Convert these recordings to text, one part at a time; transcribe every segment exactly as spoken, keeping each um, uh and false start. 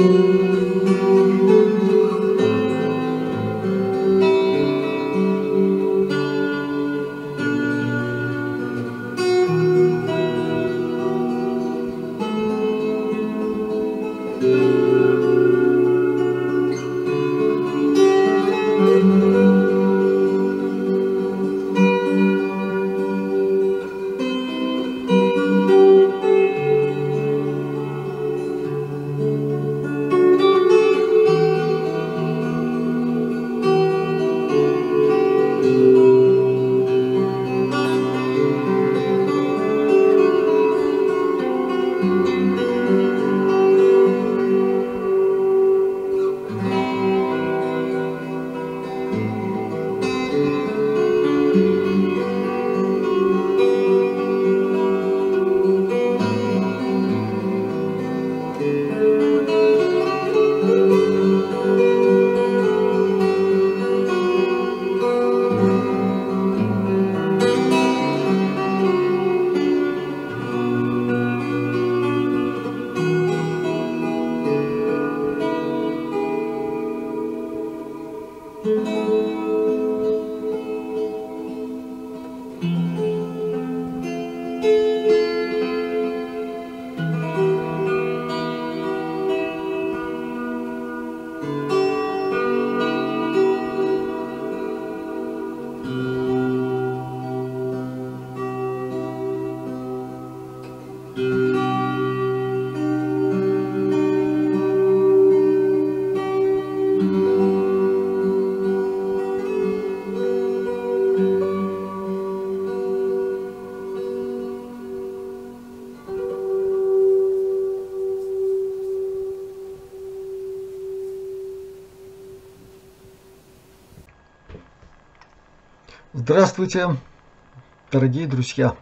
Здравствуйте, дорогие друзья!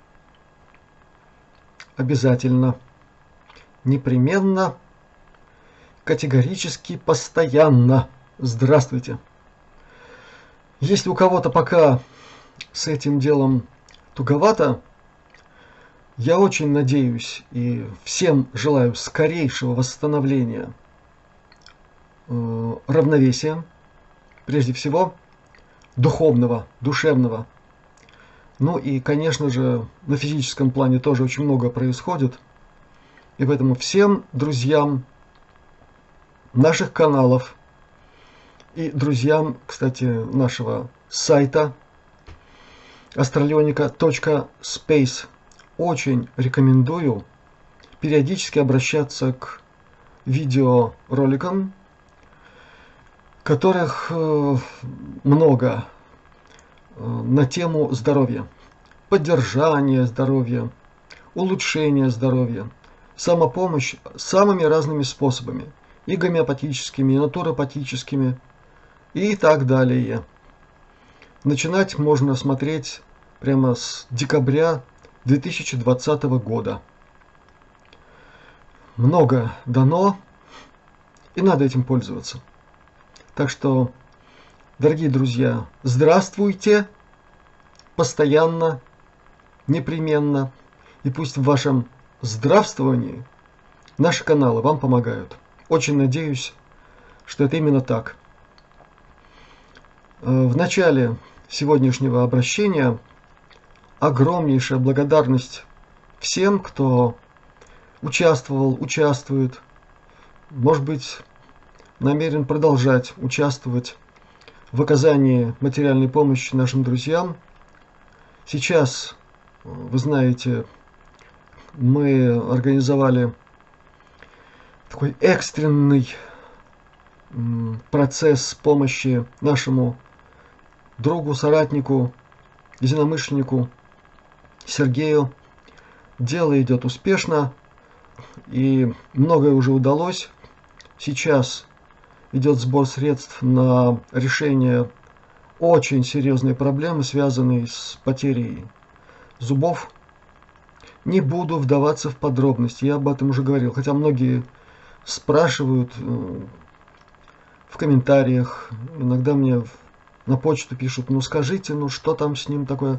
Обязательно, непременно, категорически, постоянно здравствуйте! Если у кого-то пока с этим делом туговато, я очень надеюсь и всем желаю скорейшего восстановления э, равновесия, прежде всего, духовного, душевного. Ну и, конечно же, на физическом плане тоже очень много происходит. И поэтому всем друзьям наших каналов и друзьям, кстати, нашего сайта астралионика точка спейс очень рекомендую периодически обращаться к видеороликам, которых много на тему здоровья, поддержания здоровья, улучшения здоровья, самопомощь самыми разными способами, и гомеопатическими, и натуропатическими, и так далее. Начинать можно смотреть прямо с декабря две тысячи двадцатого года. Много дано, и надо этим пользоваться. Так что, дорогие друзья, здравствуйте, постоянно, непременно, и пусть в вашем здравствовании наши каналы вам помогают. Очень надеюсь, что это именно так. В начале сегодняшнего обращения огромнейшая благодарность всем, кто участвовал, участвует, может быть, намерен продолжать участвовать в оказании материальной помощи нашим друзьям. Сейчас, вы знаете, мы организовали такой экстренный процесс помощи нашему другу, соратнику, единомышленнику Сергею. Дело идет успешно, и многое уже удалось. Сейчас идет сбор средств на решение очень серьезной проблемы, связанной с потерей зубов. Не буду вдаваться в подробности, я об этом уже говорил, хотя многие спрашивают в комментариях, иногда мне на почту пишут: ну скажите, ну что там с ним такое.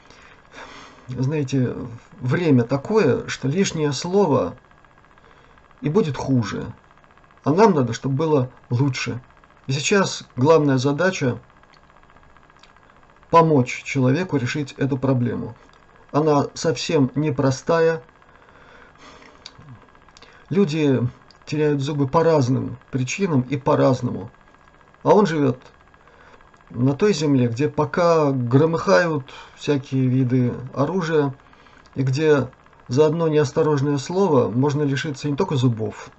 Знаете, время такое, что лишнее слово и будет хуже. А нам надо, чтобы было лучше. И сейчас главная задача – помочь человеку решить эту проблему. Она совсем непростая. Люди теряют зубы по разным причинам и по-разному. А он живет на той земле, где пока громыхают всякие виды оружия, и где за одно неосторожное слово можно лишиться не только зубов,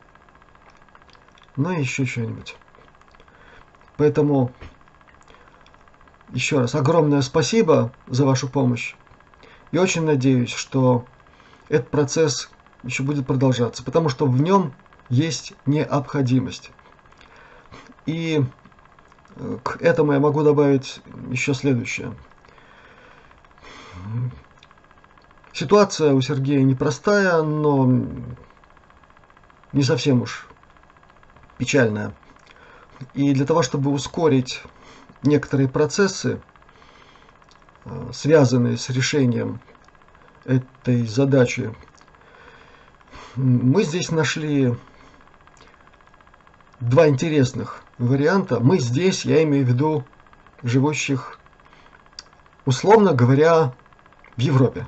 но и еще чего-нибудь. Поэтому еще раз огромное спасибо за вашу помощь. И очень надеюсь, что этот процесс еще будет продолжаться, потому что в нем есть необходимость. И к этому я могу добавить еще следующее. Ситуация у Сергея непростая, но не совсем уж печальная. И для того, чтобы ускорить некоторые процессы, связанные с решением этой задачи, мы здесь нашли два интересных варианта. Мы здесь, я имею в виду живущих, условно говоря, в Европе.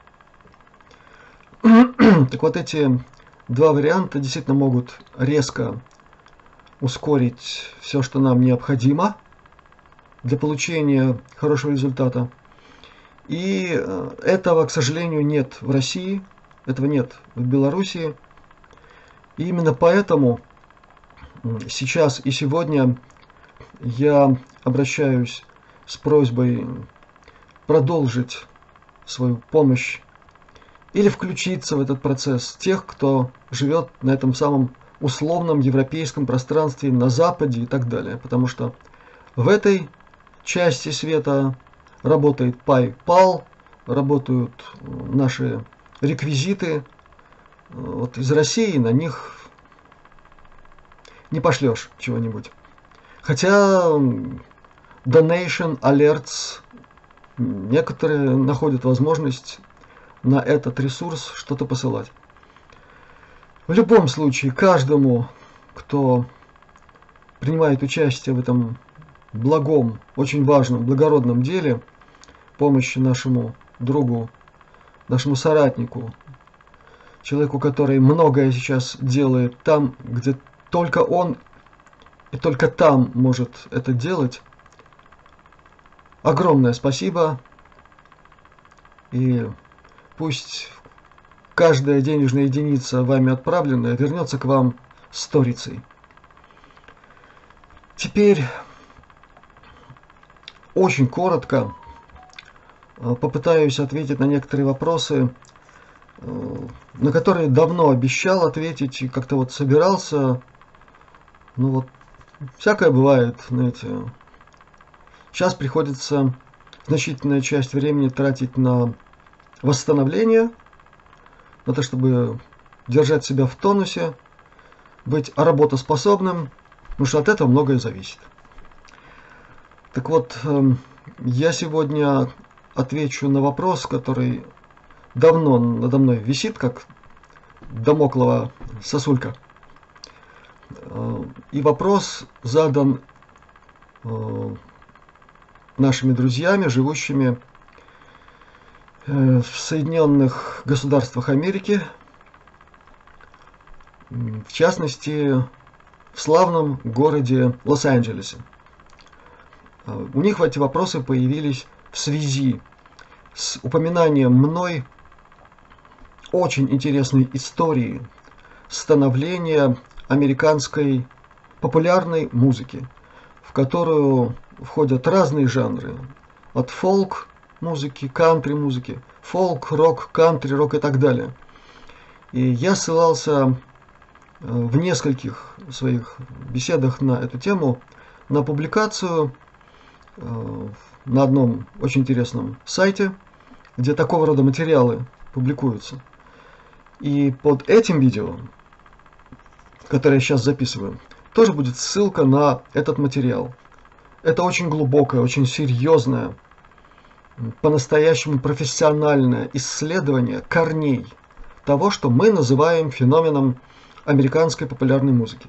Так вот, эти два варианта действительно могут резко ускорить все, что нам необходимо для получения хорошего результата. И этого, к сожалению, нет в России, этого нет в Белоруссии. И именно поэтому сейчас и сегодня я обращаюсь с просьбой продолжить свою помощь или включиться в этот процесс тех, кто живет на этом самом условном европейском пространстве, на Западе и так далее. Потому что в этой части света работает PayPal, работают наши реквизиты. Вот из России на них не пошлешь чего-нибудь. Хотя Donation Alerts некоторые находят возможность на этот ресурс что-то посылать. В любом случае, каждому, кто принимает участие в этом благом, очень важном, благородном деле, помощи нашему другу, нашему соратнику, человеку, который многое сейчас делает там, где только он и только там может это делать, огромное спасибо. И пусть каждая денежная единица вами отправленная вернется к вам сторицей. Теперь очень коротко попытаюсь ответить на некоторые вопросы, на которые давно обещал ответить и как-то вот собирался. Ну вот, всякое бывает, знаете. Сейчас приходится значительная часть времени тратить на восстановление, на то, чтобы держать себя в тонусе, быть работоспособным, потому что от этого многое зависит. Так вот, я сегодня отвечу на вопрос, который давно надо мной висит, как дамоклова сосулька. И вопрос задан нашими друзьями, живущими в Соединенных Государствах Америки, в частности, в славном городе Лос-Анджелесе. У них эти вопросы появились в связи с упоминанием мной очень интересной истории становления американской популярной музыки, в которую входят разные жанры, от фолк-музыки, кантри-музыки, фолк, рок, кантри, рок и так далее. И я ссылался в нескольких своих беседах на эту тему на публикацию на одном очень интересном сайте, где такого рода материалы публикуются. И под этим видео, которое я сейчас записываю, тоже будет ссылка на этот материал. Это очень глубокое, очень серьезное, по-настоящему профессиональное исследование корней того, что мы называем феноменом американской популярной музыки.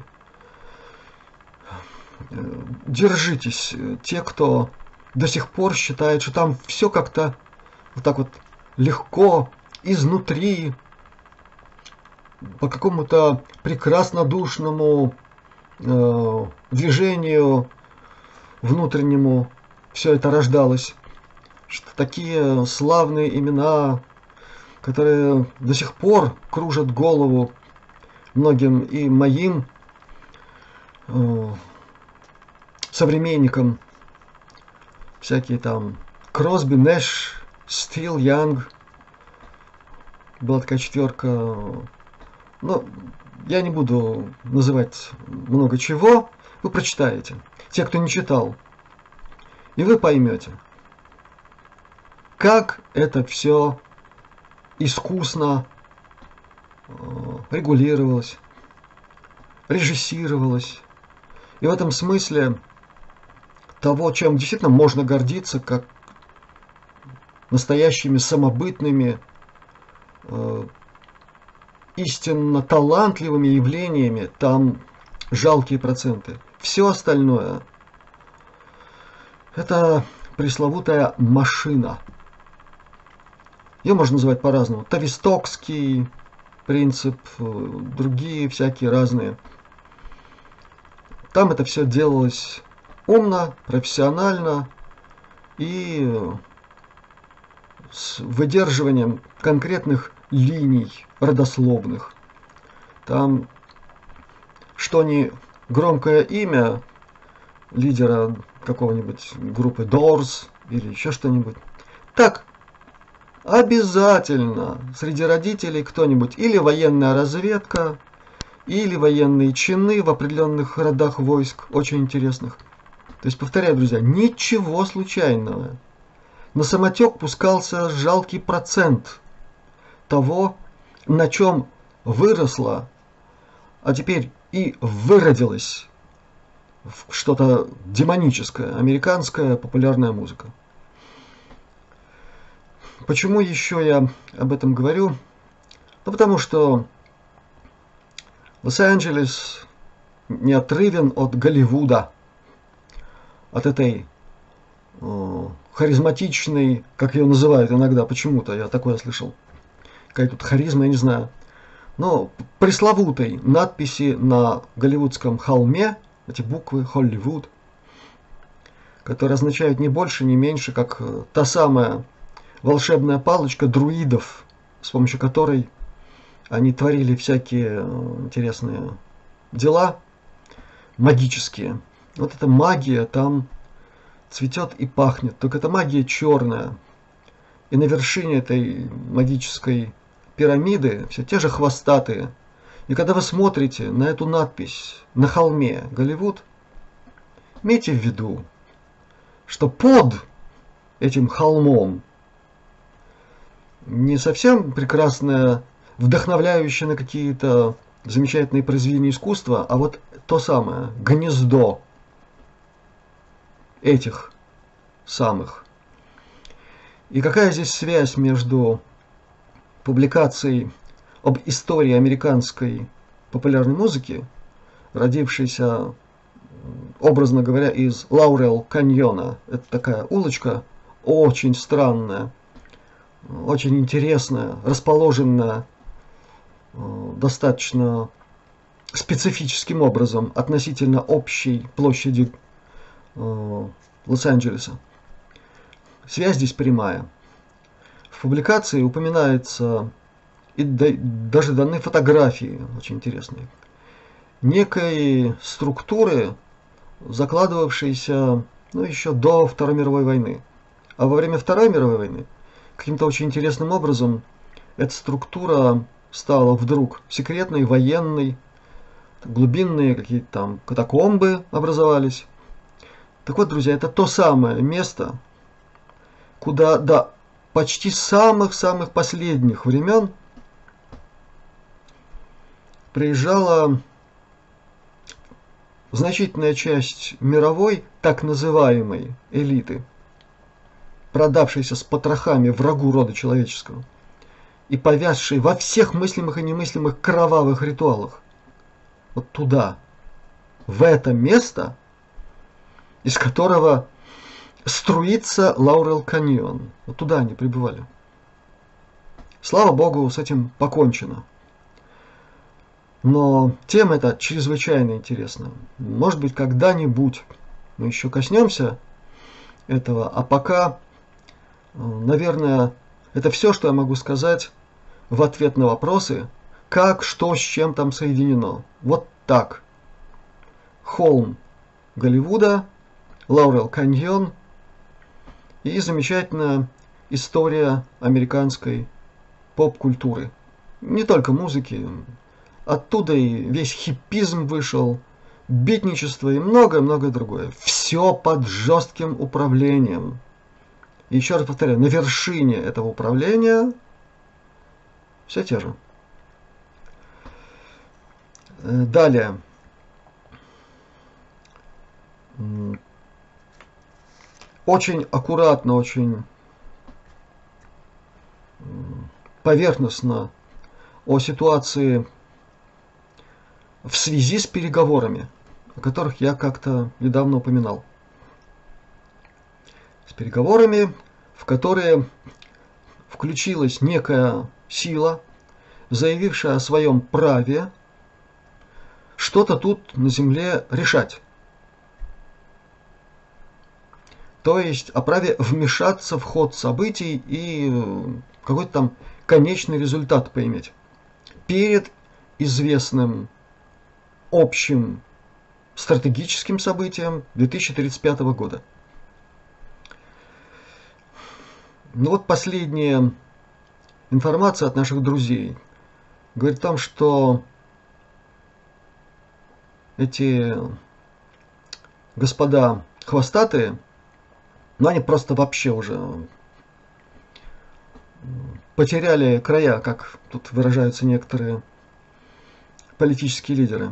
Держитесь, те, кто до сих пор считает, что там все как-то вот так вот легко, изнутри, по какому-то прекраснодушному э, движению внутреннему все это рождалось. Что такие славные имена, которые до сих пор кружат голову многим и моим э, современникам, всякие там Кросби, Нэш, Стил, Янг, была такая четверка. Но я не буду называть много чего, вы прочитаете. Те, кто не читал, и вы поймете, как это все искусно э, регулировалось, режиссировалось. И в этом смысле того, чем действительно можно гордиться, как настоящими самобытными, э, истинно талантливыми явлениями, там жалкие проценты. Все остальное — это пресловутая машина. Ее можно называть по-разному. Тавистокский принцип, другие всякие разные. Там это все делалось умно, профессионально и с выдерживанием конкретных линий родословных. Там что ни громкое имя лидера какого-нибудь группы Doors или еще что-нибудь, так обязательно среди родителей кто-нибудь или военная разведка, или военные чины в определенных родах войск, очень интересных. То есть, повторяю, друзья, ничего случайного. На самотек пускался жалкий процент того, на чем выросла, а теперь и выродилась что-то демоническое, американская популярная музыка. Почему еще я об этом говорю? Ну, потому что Лос-Анджелес неотрывен от Голливуда, от этой э, харизматичной, как ее называют иногда, почему-то я такое слышал, какая тут харизма, я не знаю, но пресловутой надписи на голливудском холме, эти буквы Hollywood, которые означают не больше, не меньше, как та самая волшебная палочка друидов, с помощью которой они творили всякие интересные дела магические. Вот эта магия там цветет и пахнет, только эта магия черная. И на вершине этой магической пирамиды все те же хвостатые. И когда вы смотрите на эту надпись на холме Голливуд, имейте в виду, что под этим холмом не совсем прекрасное, вдохновляющее на какие-то замечательные произведения искусства, а вот то самое гнездо этих самых. И какая здесь связь между публикацией об истории американской популярной музыки, родившейся, образно говоря, из Лаурел каньона? Это такая улочка очень странная, очень интересная, расположенная достаточно специфическим образом относительно общей площади Лос-Анджелеса. Связь здесь прямая. В публикации упоминается и даже даны фотографии очень интересные некой структуры, закладывавшейся ну, еще до Второй мировой войны. А во время Второй мировой войны каким-то очень интересным образом эта структура стала вдруг секретной, военной, глубинные какие-то там катакомбы образовались. Так вот, друзья, это то самое место, куда до почти самых-самых последних времен приезжала значительная часть мировой так называемой элиты, продавшейся с потрохами врагу рода человеческого и повязшей во всех мыслимых и немыслимых кровавых ритуалах. вот туда, в это место, из которого струится Лаурел каньон. Вот туда они прибывали. Слава Богу, с этим покончено. Но тема эта чрезвычайно интересна. Может быть, когда-нибудь мы еще коснемся этого. А пока, наверное, это все, что я могу сказать в ответ на вопросы, как, что, с чем там соединено. Вот так. Холм Голливуда, Лаурел каньон и замечательная история американской поп-культуры. Не только музыки. Оттуда и весь хиппизм вышел, битничество и многое-многое другое. Все под жестким управлением. И еще раз повторяю, на вершине этого управления все те же. Далее. Очень аккуратно, очень поверхностно о ситуации в связи с переговорами, о которых я как-то недавно упоминал. С переговорами, в которые включилась некая сила, заявившая о своем праве что-то тут на земле решать. То есть о праве вмешаться в ход событий и какой-то там конечный результат поиметь перед известным общим стратегическим событием две тысячи тридцать пятого года. Ну вот последняя информация от наших друзей говорит о том, что эти господа хвостатые, ну они просто вообще уже потеряли края, как тут выражаются некоторые политические лидеры.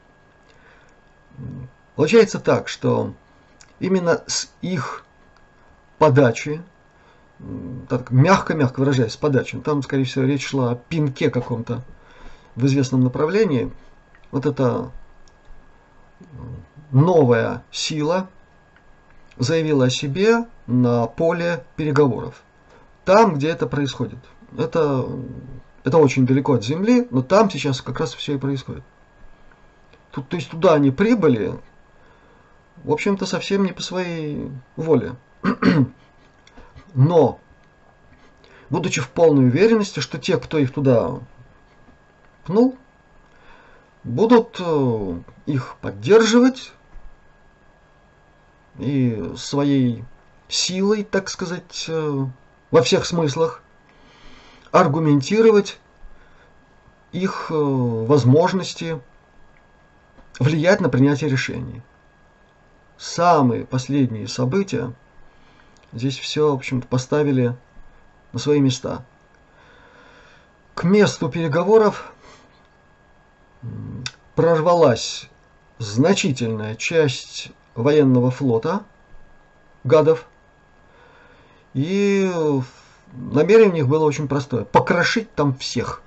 Получается так, что именно с их подачи, так мягко-мягко выражаясь, с подачи, там, скорее всего, речь шла о пинке каком-то в известном направлении, вот эта новая сила заявила о себе на поле переговоров. Там, где это происходит. Это, это очень далеко от земли, но там сейчас как раз все и происходит. Тут, то есть туда они прибыли, в общем-то, совсем не по своей воле. Но, будучи в полной уверенности, что те, кто их туда пнул, будут их поддерживать и своей силой, так сказать, во всех смыслах, аргументировать их возможности влиять на принятие решений. Самые последние события здесь все, в общем-то, поставили на свои места. К месту переговоров прорвалась значительная часть военного флота гадов, и намерение у них было очень простое: покрошить там всех.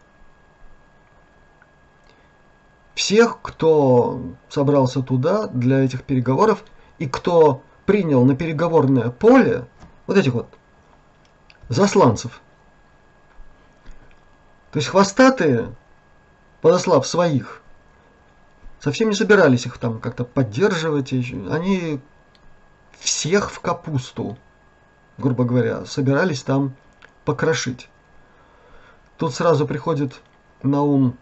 Всех, кто собрался туда для этих переговоров и кто принял на переговорное поле вот этих вот засланцев. То есть хвостатые, подослав своих, совсем не собирались их там как-то поддерживать. Они всех в капусту, грубо говоря, собирались там покрошить. Тут сразу приходит на ум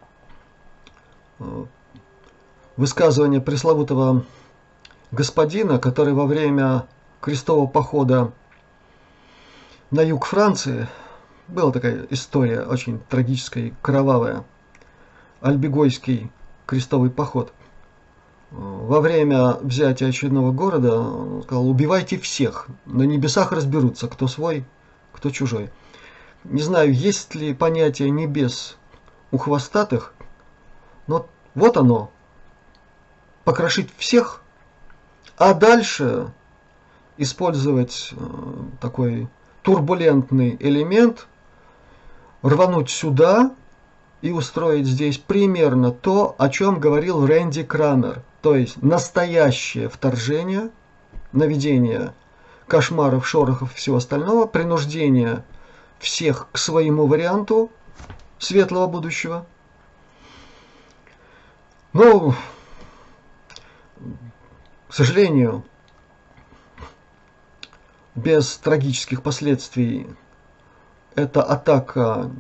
высказывание пресловутого господина, который во время крестового похода на юг Франции, была такая история очень трагическая и кровавая, Альбегойский крестовый поход. Во время взятия очередного города он сказал: убивайте всех, на небесах разберутся, кто свой, кто чужой. Не знаю, есть ли понятие небес у хвостатых, но вот оно, покрошить всех, а дальше использовать такой турбулентный элемент, рвануть сюда и устроить здесь примерно то, о чем говорил Рэнди Крамер, то есть настоящее вторжение, наведение кошмаров, шорохов и всего остального, принуждение всех к своему варианту светлого будущего. Но, к сожалению, без трагических последствий эта атака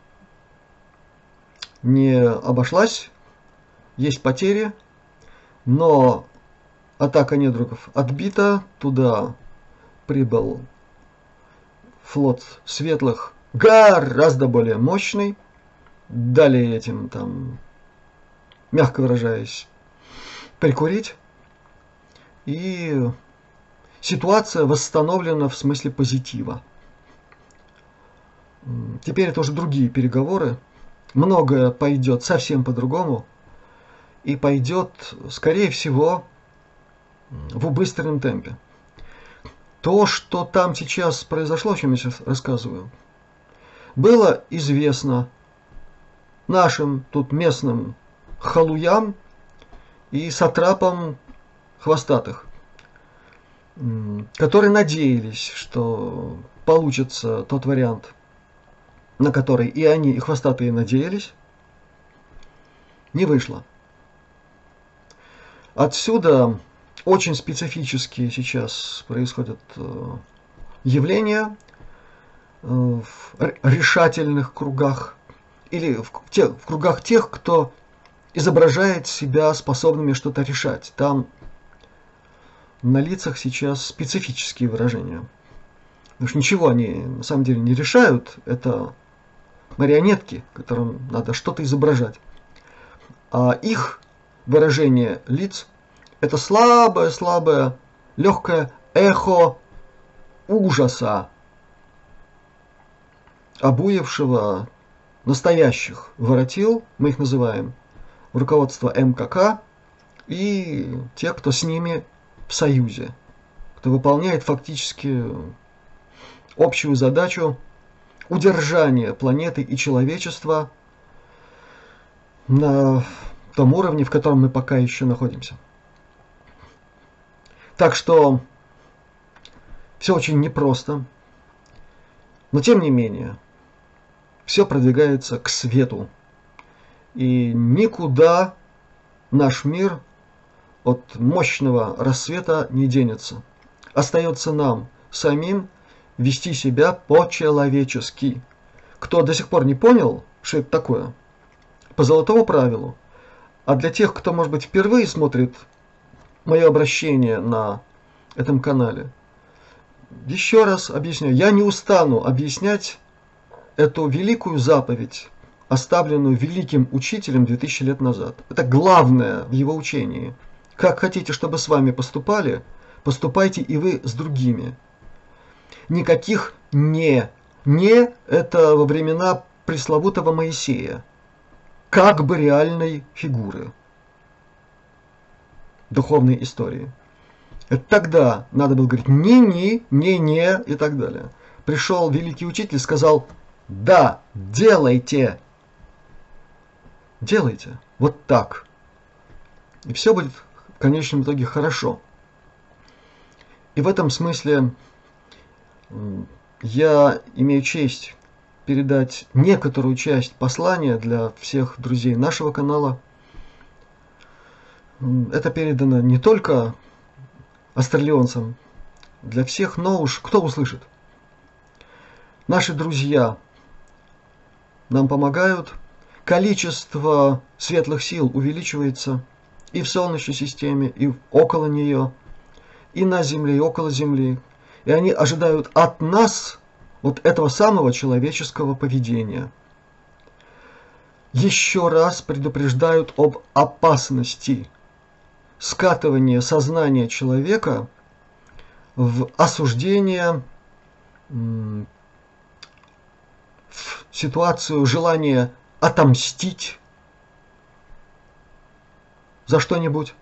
не обошлась. Есть потери, но атака недругов отбита. Туда прибыл флот светлых, гораздо более мощный. Дали этим, там, мягко выражаясь, прикурить. И ситуация восстановлена в смысле позитива. Теперь это уже другие переговоры. Многое пойдет совсем по-другому. И пойдет, скорее всего, в убыстренном темпе. То, что там сейчас произошло, о чем я сейчас рассказываю, было известно нашим тут местным халуям и сатрапам хвостатых, которые надеялись, что получится тот вариант, на который и они, и хвостатые надеялись. Не вышло. Отсюда очень специфические сейчас происходят явления в решательных кругах или в, тех, в кругах тех, кто изображает себя способными что-то решать. Там на лицах сейчас специфические выражения. Потому что ничего они на самом деле не решают. Это марионетки, которым надо что-то изображать. А их выражение лиц — это слабое-слабое, легкое эхо ужаса, обуявшего настоящих воротил, мы их называем, руководство эм ка ка, и тех, кто с ними в союзе, кто выполняет фактически общую задачу удержания планеты и человечества на том уровне, в котором мы пока еще находимся. Так что все очень непросто, но тем не менее все продвигается к свету, и никуда наш мир от мощного рассвета не денется. Остается нам самим вести себя по-человечески. Кто до сих пор не понял, что это такое, по золотому правилу, а для тех, кто, может быть, впервые смотрит мое обращение на этом канале, еще раз объясняю, я не устану объяснять эту великую заповедь, оставленную великим учителем две тысячи лет назад. Это главное в его учении. Как хотите, чтобы с вами поступали, поступайте и вы с другими. Никаких «не». «Не» — это во времена пресловутого Моисея, как бы реальной фигуры духовной истории. Это тогда надо было говорить «ни-ни», «не-не» и так далее. Пришел великий учитель и сказал: «Да, делайте». Делайте. Вот так. И все будет в конечном итоге хорошо. И в этом смысле я имею честь передать некоторую часть послания для всех друзей нашего канала. Это передано не только астралионцам, для всех, но уж кто услышит. Наши друзья нам помогают. Количество светлых сил увеличивается и в Солнечной системе, и около нее, и на Земле, и около Земли. И они ожидают от нас вот этого самого человеческого поведения. Еще раз предупреждают об опасности скатывания сознания человека в осуждение, в ситуацию желания отомстить за что-нибудь.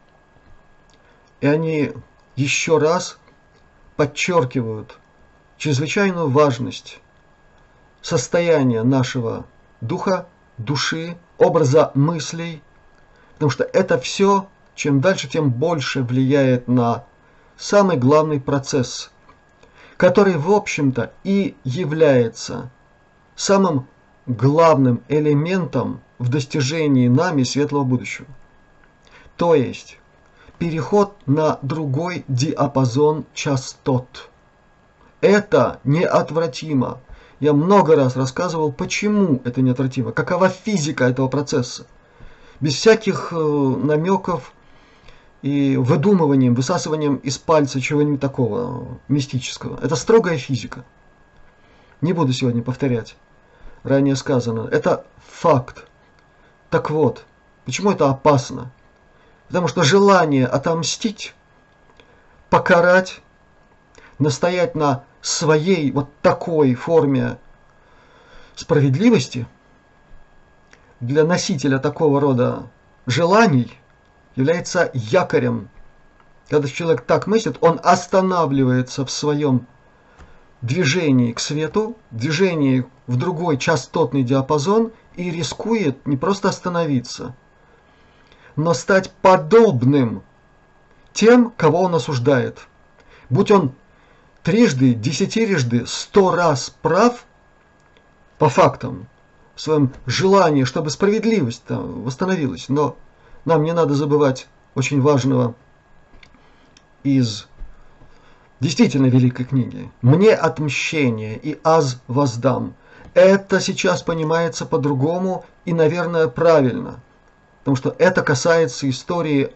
И они еще раз подчеркивают чрезвычайную важность состояния нашего духа души, образа мыслей, потому что это все, чем дальше, тем больше влияет на самый главный процесс, который, в общем-то, и является самым главным элементом в достижении нами светлого будущего. То есть переход на другой диапазон частот. Это неотвратимо. Я много раз рассказывал, почему это неотвратимо, какова физика этого процесса. Без всяких э, намеков и выдумыванием, высасыванием из пальца чего-нибудь такого мистического. Это строгая физика. Не буду сегодня повторять. Ранее сказано. Это факт. Так вот, почему это опасно? Потому что желание отомстить, покарать, настоять на своей вот такой форме справедливости для носителя такого рода желаний является якорем. Когда человек так мыслит, он останавливается в своем движении к свету, движении в другой частотный диапазон и рискует не просто остановиться, но стать подобным тем, кого он осуждает. Будь он трижды, десятирежды, сто раз прав по фактам, в своем желании, чтобы справедливость там восстановилась. Но нам не надо забывать очень важного из действительно великой книги. «Мне отмщение, и аз воздам». Это сейчас понимается по-другому и, наверное, правильно. Потому что это касается истории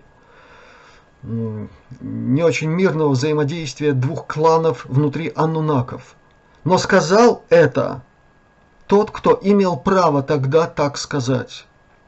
не очень мирного взаимодействия двух кланов внутри аннунаков. Но сказал это тот, кто имел право тогда так сказать.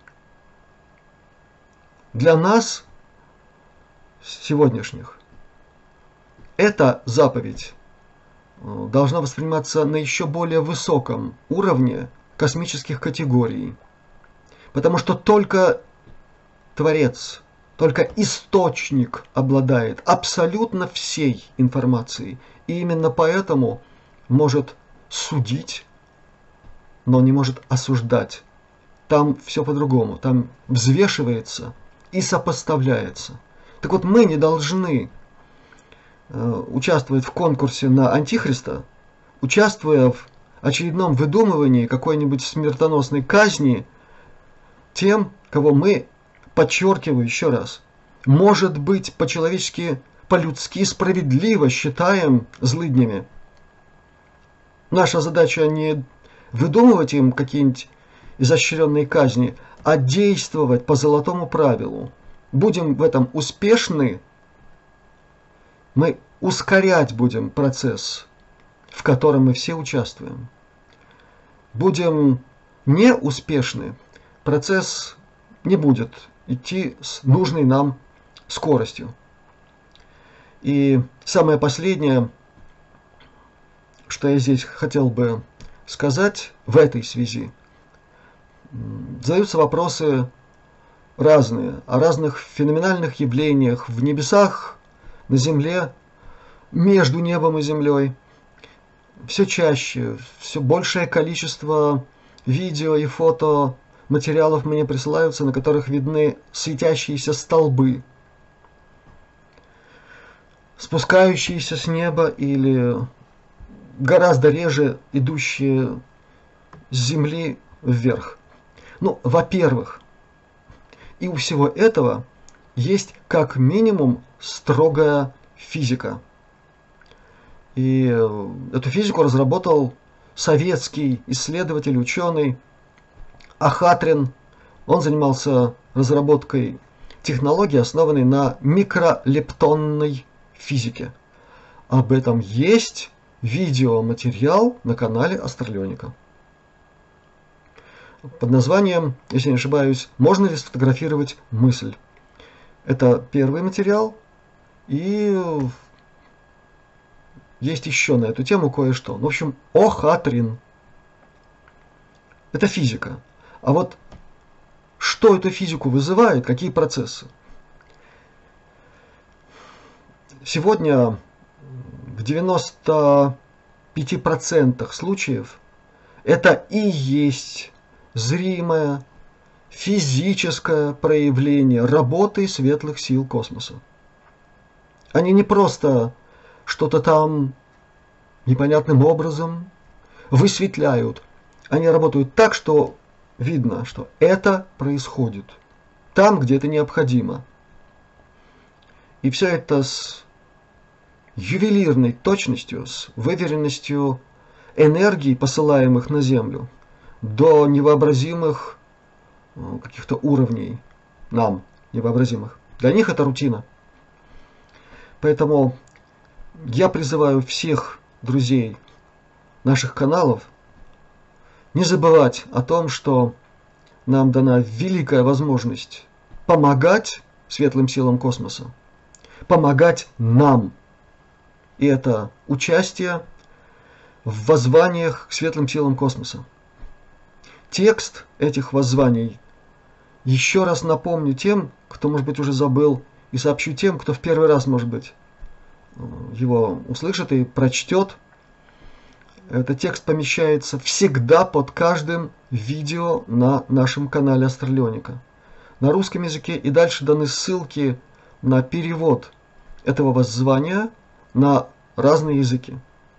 Для нас, сегодняшних, эта заповедь должна восприниматься на еще более высоком уровне космических категорий. Потому что только Творец, только источник обладает абсолютно всей информацией. И именно поэтому может судить, но не может осуждать. Там все по-другому. Там взвешивается и сопоставляется. Так вот, мы не должны э, участвовать в конкурсе на Антихриста, участвуя в очередном выдумывании какой-нибудь смертоносной казни тем, кого мы, подчеркиваю еще раз, может быть, по-человечески, по-людски справедливо считаем злыднями. Наша задача не выдумывать им какие-нибудь изощренные казни, а действовать по золотому правилу. Будем в этом успешны, мы ускорять будем процесс, в котором мы все участвуем. Будем неуспешны, процесс не будет идти с нужной нам скоростью. И самое последнее, что я здесь хотел бы сказать в этой связи. Задаются вопросы разные, о разных феноменальных явлениях в небесах, на земле, между небом и землей. Все чаще, все большее количество видео и фото материалов мне присылаются, на которых видны светящиеся столбы, спускающиеся с неба или гораздо реже идущие с земли вверх. Ну, во-первых, и у всего этого есть как минимум строгая физика. И эту физику разработал советский исследователь, ученый Ахатрин. Он занимался разработкой технологии, основанной на микролептонной физике. Об этом есть видеоматериал на канале Астралионика под названием, если не ошибаюсь, «Можно ли сфотографировать мысль?». Это первый материал, и есть еще на эту тему кое-что. В общем, Ахатрин. Это физика. А вот что эту физику вызывает, какие процессы? Сегодня в девяноста пяти процентах случаев это и есть зримое, физическое проявление работы светлых сил космоса. Они не просто что-то там непонятным образом высветляют. Они работают так, что видно, что это происходит там, где это необходимо. И все это с ювелирной точностью, с выверенностью энергий, посылаемых на Землю, до невообразимых каких-то уровней, нам невообразимых. Для них это рутина. Поэтому я призываю всех друзей наших каналов не забывать о том, что нам дана великая возможность помогать светлым силам космоса, помогать нам. И это участие в воззваниях к светлым силам космоса. Текст этих воззваний еще раз напомню тем, кто, может быть, уже забыл, и сообщу тем, кто в первый раз, может быть, его услышит и прочтет. Этот текст помещается всегда под каждым видео на нашем канале Астралионика на русском языке, и дальше даны ссылки на перевод этого воззвания на разные языки.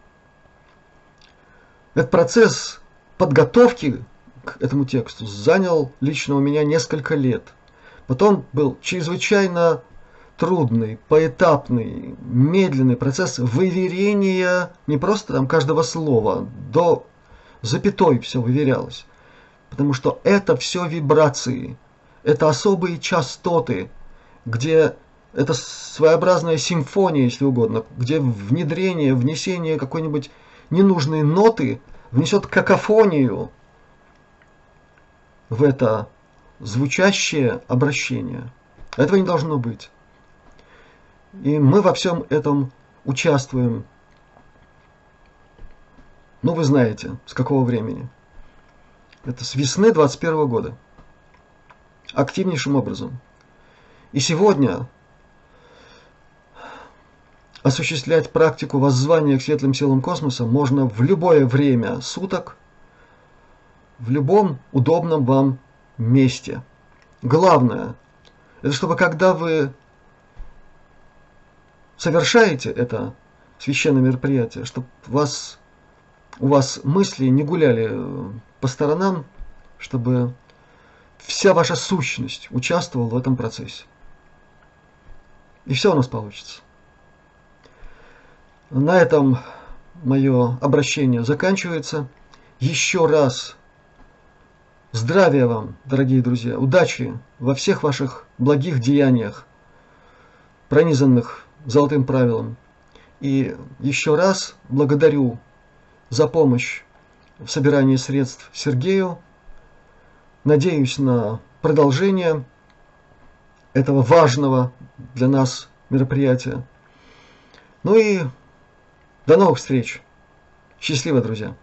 Этот процесс подготовки к этому тексту занял лично у меня несколько лет. Потом был чрезвычайно трудный, поэтапный, медленный процесс выверения не просто там каждого слова, до запятой все выверялось. Потому что это все вибрации, это особые частоты, где это своеобразная симфония, если угодно, где внедрение, внесение какой-нибудь ненужной ноты внесет какофонию в это звучащее обращение. Этого не должно быть. И мы во всем этом участвуем. Ну, вы знаете, с какого времени. Это с весны двадцать первого года. Активнейшим образом. И сегодня осуществлять практику воззвания к светлым силам космоса можно в любое время суток, в любом удобном вам месте. Главное, это чтобы когда вы совершаете это священное мероприятие, чтобы вас, у вас мысли не гуляли по сторонам, чтобы вся ваша сущность участвовала в этом процессе. И все у нас получится. На этом мое обращение заканчивается. Еще раз здравия вам, дорогие друзья, удачи во всех ваших благих деяниях, пронизанных золотым правилом. И еще раз благодарю за помощь в собирании средств Сергею. Надеюсь на продолжение этого важного для нас мероприятия. Ну и до новых встреч. Счастливо, друзья.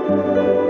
Thank you.